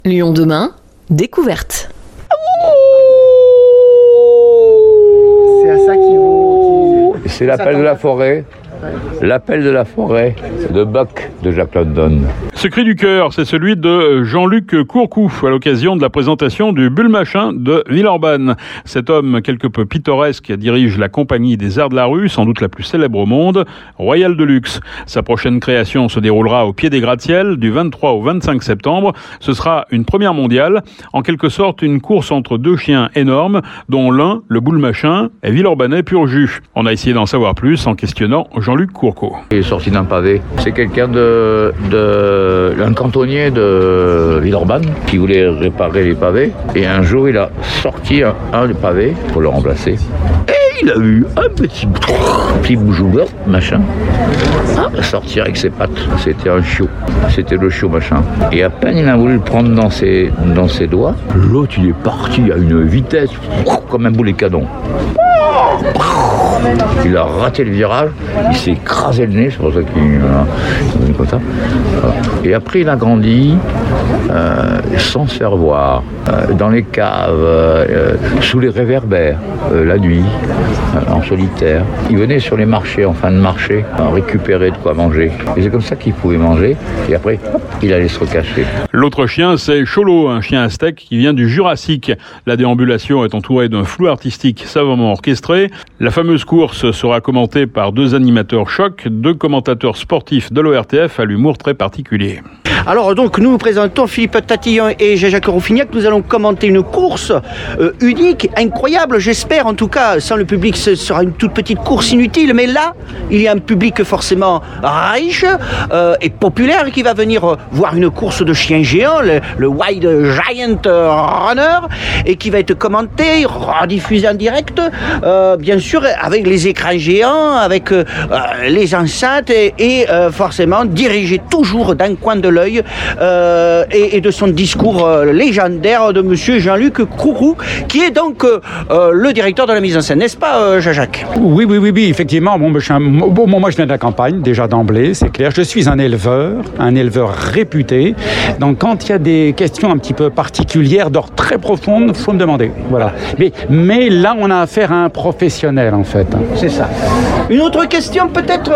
Lyon demain, découverte. C'est à ça qu'il vaut. C'est l'appel de la forêt. L'appel de la forêt de Buck de Jack London. Ce cri du cœur, c'est celui de Jean-Luc Courcou à l'occasion de la présentation du Bulle Machin de Villeurbanne. Cet homme quelque peu pittoresque dirige la compagnie des Arts de la Rue, sans doute la plus célèbre au monde, Royal Deluxe. Sa prochaine création se déroulera au pied des gratte-ciels du 23 au 25 septembre. Ce sera une première mondiale, en quelque sorte une course entre deux chiens énormes, dont l'un, le Bulle Machin, est Villeurbanais pur jus. On a essayé d'en savoir plus en questionnant Jean-Luc Courcou. Il est sorti d'un pavé. C'est quelqu'un un cantonnier de Villeurbanne qui voulait réparer les pavés. Et un jour, il a sorti un des pavés pour le remplacer. Et il a eu un petit bougeouleur, machin, à sortir avec ses pattes. C'était un chiot. C'était le chiot, machin. Et à peine il a voulu le prendre dans ses doigts, l'autre, il est parti à une vitesse comme un boulet canon. Il a raté le virage, il s'est écrasé le nez, c'est pour ça qu'il est comme ça. Et après, il a grandi sans se faire voir, dans les caves, sous les réverbères, la nuit, en solitaire. Il venait sur les marchés, en fin de marché, récupérer de quoi manger. Et c'est comme ça qu'il pouvait manger. Et après, hop, il allait se recacher. L'autre chien, c'est Cholo, un chien aztèque qui vient du Jurassique. La déambulation est entourée d'un flou artistique savamment orchestré. La fameuse course sera commentée par deux animateurs choc, deux commentateurs sportifs de l'ORTF à l'humour très particulier. Alors donc nous vous présentons Philippe Tatillon et Jacques Rouffignac. Nous allons commenter une course unique, incroyable, j'espère. En tout cas, sans le public, ce sera une toute petite course inutile. Mais là, il y a un public forcément riche et populaire qui va venir voir une course de chiens géants, le Wild Giant Runner, et qui va être commenté, rediffusé en direct, bien sûr, avec les écrans géants, avec les enceintes et forcément dirigé toujours d'un coin de l'œil et de son discours légendaire de monsieur Jean-Luc Courcou, qui est donc le directeur de la mise en scène, n'est-ce pas, Jacques ? Oui, effectivement. Moi, je viens de la campagne, déjà d'emblée, c'est clair. Je suis un éleveur réputé. Donc, quand il y a des questions un petit peu particulières, d'ordre très profonde, il faut me demander. Voilà. Mais là, on a affaire à un professionnel, en fait. C'est ça. Une autre question, peut-être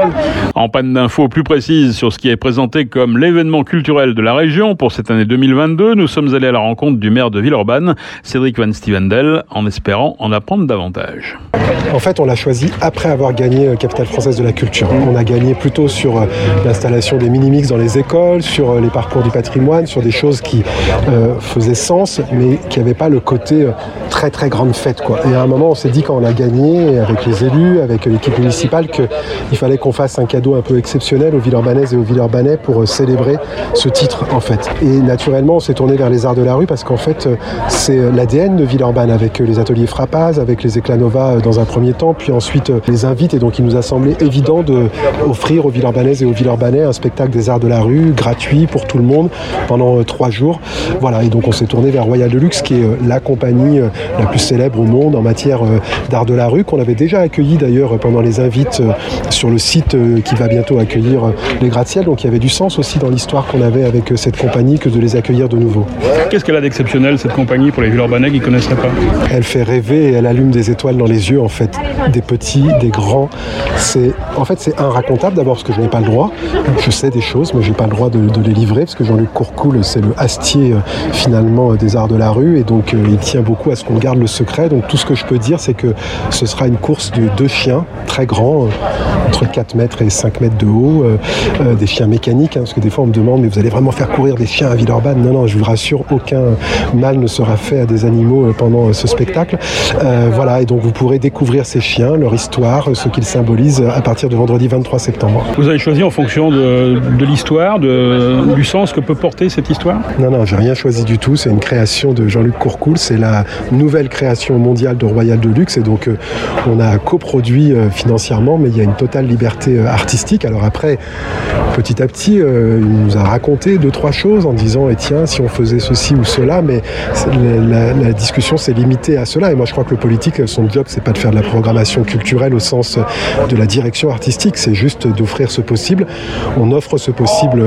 En panne d'infos plus précises sur ce qui est présenté comme l'événement culturel de la région pour cette année 2022, nous sommes allés à la rencontre du maire de Villeurbanne, Cédric Van Stevendel, en espérant en apprendre davantage. En fait, on l'a choisi après avoir gagné Capitale française de la culture. On a gagné plutôt sur l'installation des mini-mix dans les écoles, sur les parcours du patrimoine, sur des choses qui faisaient sens, mais qui n'avaient pas le côté très très grande fête, quoi. Et à un moment, on s'est dit, quand on a gagné, avec les élus, avec l'équipe municipale, qu'il fallait qu'on fasse un cadeau un peu exceptionnel aux Villeurbanaises et aux Villeurbanais pour célébrer ce titre, en fait. Et naturellement, on s'est tourné vers les Arts de la Rue parce qu'en fait, c'est l'ADN de Villeurbanne, avec les ateliers Frappaz, avec les Éclats Nova dans un premier temps, puis ensuite les invites. Et donc, il nous a semblé évident d'offrir aux Villeurbanaises et aux Villeurbanais un spectacle des Arts de la Rue, gratuit pour tout le monde, pendant 3 jours. Voilà, et donc on s'est tourné vers Royal Deluxe, qui est la compagnie la plus célèbre au monde en matière d'art de la rue, qu'on avait déjà accueilli d'ailleurs pendant les invites sur le site qui va bientôt accueillir les gratte-ciels. Donc il y avait du sens aussi dans l'histoire qu'on avait avec cette compagnie que de les accueillir de nouveau. Qu'est-ce qu'elle a d'exceptionnel, cette compagnie, pour les Villeurbanais qui ne connaisseraient pas ? Elle fait rêver et elle allume des étoiles dans les yeux, en fait, des petits, des grands. C'est inracontable d'abord parce que je n'ai pas le droit. Je sais des choses, mais je n'ai pas le droit de les livrer parce que Jean-Luc Courcou, c'est le Astier finalement des Arts de la Rue, et donc il tient beaucoup à ce qu'on garde le secret. Donc tout ce que je peux dire, c'est que ce sera une course de 2 chiens très grands, entre 4 mètres et 5 mètres de haut, des chiens mécaniques, parce que des fois on me demande, mais vous allez vraiment faire courir des chiens à Villeurbanne ? Non, je vous rassure, aucun mal ne sera fait à des animaux pendant ce spectacle. Voilà, et donc vous pourrez découvrir ces chiens, leur histoire, ce qu'ils symbolisent à partir de vendredi 23 septembre. Vous avez choisi en fonction de l'histoire, du sens que peut porter cette histoire ? Non, j'ai rien choisi du tout. C'est une création de Jean-Luc Courcou. C'est la nouvelle création mondiale de Royal Deluxe, et donc on a coproduit financièrement, mais il y a une totale liberté artistique. Alors après, petit à petit, il nous a raconté 2-3 choses choses en disant tiens, si on faisait ceci ou cela, mais la discussion s'est limitée à cela. Et moi, je crois que le politique, son job, c'est pas de faire de la programmation culturelle au sens de la direction artistique, c'est juste d'offrir ce possible. On offre ce possible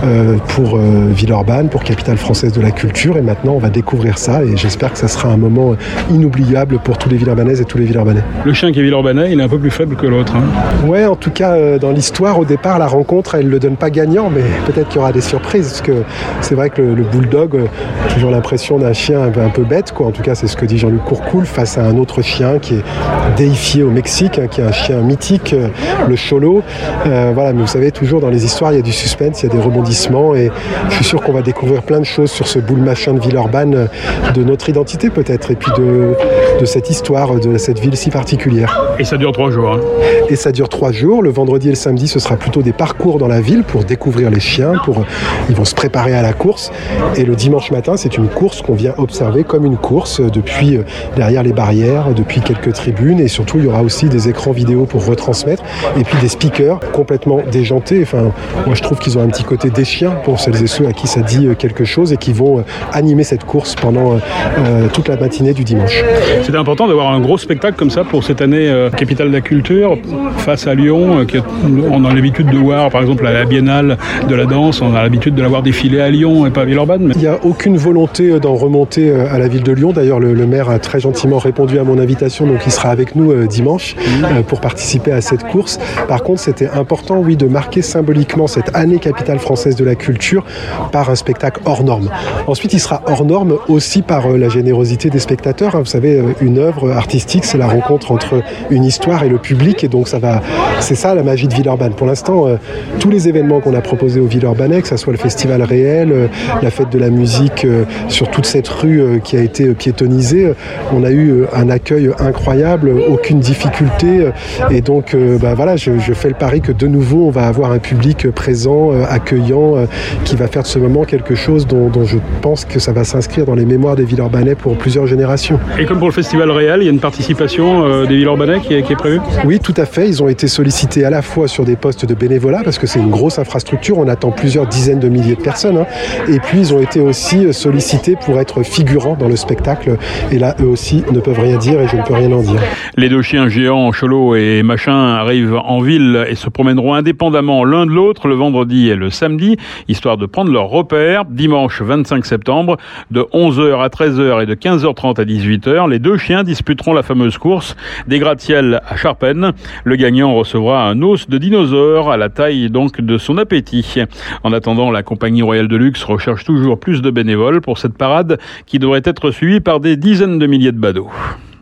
pour Villeurbanne, pour Capitale Française de la Culture, et maintenant on va découvrir ça, et j'espère que ça sera un moment inoubliable pour tous les Villeurbanaises et tous les Villeurbanais. Le chien qui est villeurbanais, il est un peu plus faible que l'autre. Ouais, en tout cas, dans l'histoire, au départ, la rencontre, elle ne le donne pas gagnant, mais peut-être qu'il y aura des surprises, parce que c'est vrai que le bulldog, toujours l'impression d'un chien un peu bête, quoi. En tout cas, c'est ce que dit Jean-Luc Courcoul, face à un autre chien qui est déifié au Mexique, qui est un chien mythique, le Cholo. Voilà, mais vous savez, toujours dans les histoires, il y a du suspense, il y a des rebondissements, et je suis sûr qu'on va découvrir plein de choses sur ce boule machin de Villeurbanne, de notre identité peut-être, et puis de cette histoire, de cette ville si particulière. Et ça dure 3 jours. Et ça dure 3 jours. Le vendredi et le samedi, ce sera plutôt des parcours dans la ville pour découvrir les chiens, ils vont se préparer à la course. Et le dimanche matin, c'est une course qu'on vient observer comme une course depuis derrière les barrières, depuis quelques tribunes, et surtout, il y aura aussi des écrans vidéo pour retransmettre, et puis des speakers complètement déjantés. Enfin, moi, je trouve qu'ils ont un petit côté des chiens pour celles et ceux à qui ça dit quelque chose, et qui vont animer cette course pendant toute la matinée du dimanche. C'était important d'avoir un gros spectacle comme ça pour cette année Capitale de la Culture face à Lyon. On a l'habitude de voir, par exemple, à la Biennale de la danse, on a l'habitude de la voir défiler à Lyon et pas à Villeurbanne. Il n'y a aucune volonté d'en remonter à la ville de Lyon. D'ailleurs, le maire a très gentiment répondu à mon invitation, donc il sera avec nous dimanche pour participer à cette course. Par contre, c'était important, oui, de marquer symboliquement cette année Capitale Française de la Culture par un spectacle hors norme. Ensuite, il sera hors norme aussi par la générosité des spectateurs. Vous savez, une œuvre artistique, c'est la rencontre entre une histoire et le public, et donc c'est ça la magie de Villeurbanne. Pour l'instant, tous les événements qu'on a proposés aux Villeurbanais, que ce soit le festival réel, la fête de la musique sur toute cette rue qui a été piétonnisée, on a eu un accueil incroyable, aucune difficulté, et donc voilà, je fais le pari que de nouveau on va avoir un public présent, accueillant, qui va faire de ce moment quelque chose dont je pense que ça va s'inscrire dans les mémoires des Villeurbanais pour plusieurs générations. Et comme pour le festival réel, il y a une participation des Villeurbanais qui est prévue ? Oui, tout à fait. Ils ont été sollicités à la fois sur des postes de bénévolat, parce que c'est une grosse infrastructure, on attend plusieurs dizaines de milliers de personnes, et puis ils ont été aussi sollicités pour être figurants dans le spectacle, et là, eux aussi ne peuvent rien dire, et je ne peux rien en dire. Les 2 chiens géants, Cholo et Machin, arrivent en ville et se promèneront indépendamment l'un de l'autre le vendredi et le samedi, histoire de prendre leur repère. Dimanche 25 septembre, de 11h à 13h et de 15h30 à 18h, les 2 chiens disputeront la fameuse course des gratte-ciels à Charpennes. Le gagnant recevra un os de dinosaure à la taille donc de son appétit. En attendant, la compagnie royale de luxe recherche toujours plus de bénévoles pour cette parade qui devrait être suivie par des dizaines de milliers de badauds.